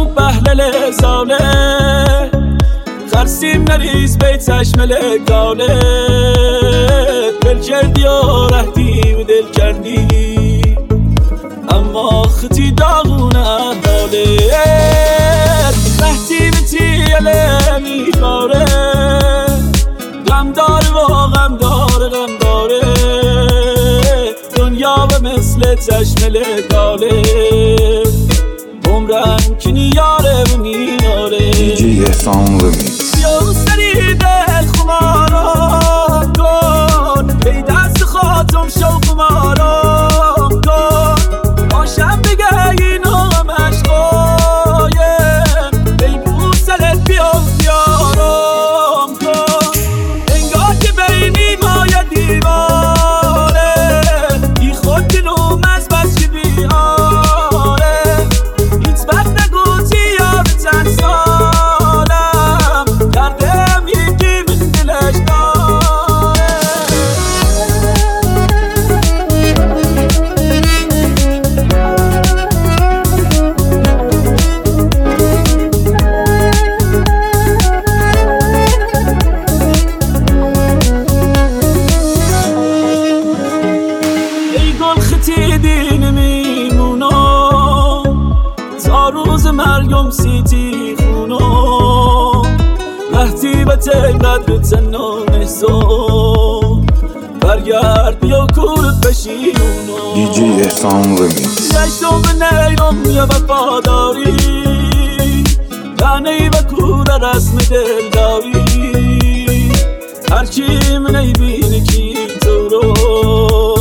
بهلل زاله خرسیم نریز بی چشم لگاله دل کردی و رهدی و دل کردی اما خطی داغونه حاله رهدی بتی علمی باره غم داره و غم داره دنیا به مثل چشم لگاله عمرم کنی یاره و میاره دیجی احسان رمیکس بیا سری دل خمارم کن ای دست خاتم شوق مارم کن باشم بگه اینو مشقایم ای بوسلت بیا بیارم کن انگار که بینی مایه دیواره ای خود دلوم از بس که بیاره هیچ وقت نگوتی یار چند سالم دردم یکی من دلش داره ای گل خطی دین میمونم تا روز مرگم سیتی خونم وقتی به تقدر تنو نحسم برگرد بیا کورت بشینونم دیجی احسان رمیکس گشتم به نیرم یا وفاداری تنهی و کور رسم دلداری هرکی من ای بینه کی تو رو